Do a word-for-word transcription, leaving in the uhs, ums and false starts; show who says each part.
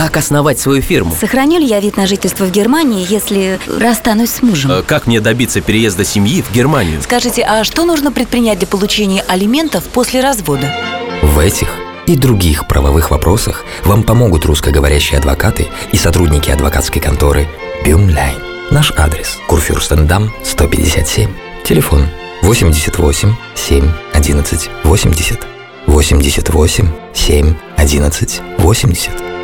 Speaker 1: как основать свою фирму?
Speaker 2: Сохраню ли я вид на жительство в Германии, если расстанусь с мужем?
Speaker 1: А как мне добиться переезда семьи в Германию?
Speaker 3: Скажите, а что нужно предпринять для получения алиментов после развода?
Speaker 4: В этих и других правовых вопросах вам помогут русскоговорящие адвокаты и сотрудники адвокатской конторы Бюмлайн. Наш адрес: Курфюрстендам, сто пятьдесят семь. Телефон восемьдесят восемь семь одиннадцать восемьдесят. восемьдесят восемь семь одиннадцать восемьдесят.